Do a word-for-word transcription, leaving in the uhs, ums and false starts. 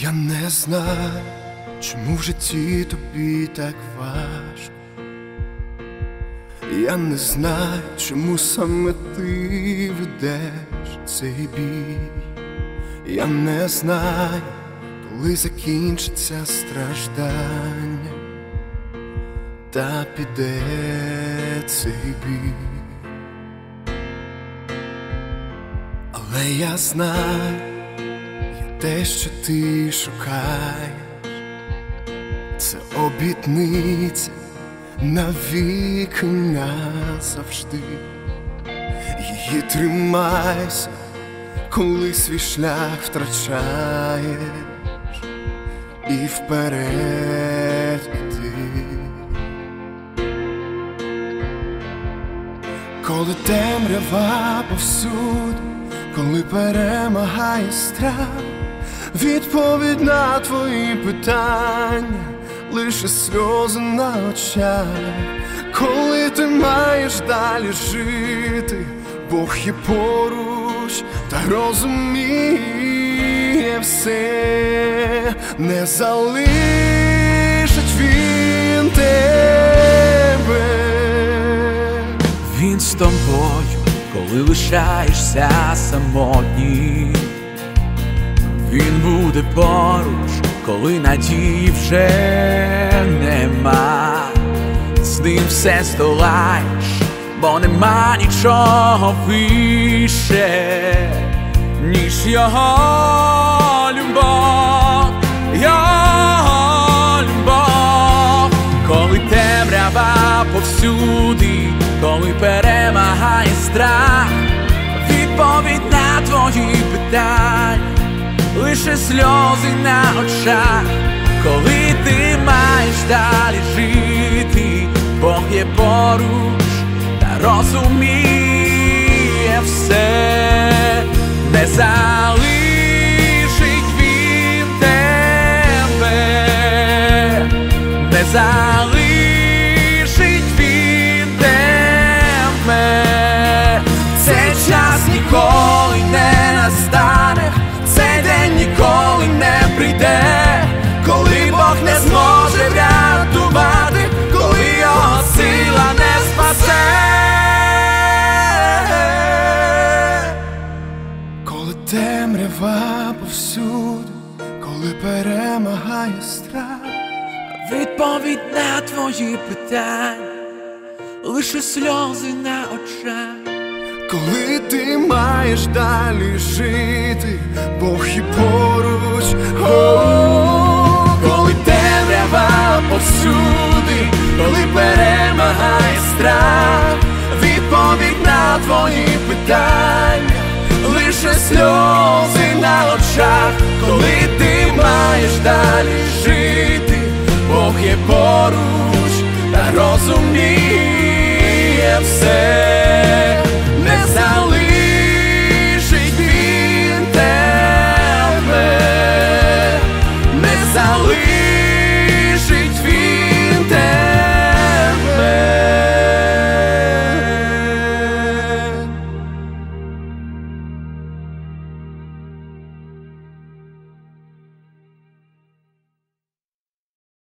Я не знаю, чому в житті тобі так важко. Я не знаю, чому саме ти ведеш цей бій. Я не знаю, коли закінчиться страждання та піде цей бій. Але я знаю, є те, що ти шукаєш. Це обітниця навіки назавжди. Її тримайся, коли свій шлях втрачаєш, і вперед іди. Коли темрява повсюди, коли перемагає страх, відповідь на твої питання лише сльози на очах. Коли ти маєш далі жити, Бог є поруч та розуміє все. Не залишить він тебе. Він з тобою, коли лишаєшся самотній. Він буде поруч, коли надії вже нема. З ним все здолаєш, бо нема нічого вище, ніж його любов, його любов. Коли темрява повсюди, коли перемагає страх, відповідь на твої питання лише сльози на очах. Коли ти маєш далі жити, Бог є поруч та розуміє все. Не залишить він тебе, не залишить він тебе. Цей час ніколи не настане, цей день ніколи не прийде, коли Бог не зможе врятувати, коли його сила не спасе. Коли темрява повсюди, коли перемагає страх, Відповідь на твої питання лише сльози на очах. коли ти маєш далі жити, Бог є поруч. О, коли темрява повсюди, коли перемагає страх, відповідь на твої питання лише сльози на очах. Коли ти маєш далі жити, Бог є поруч та розуміє все.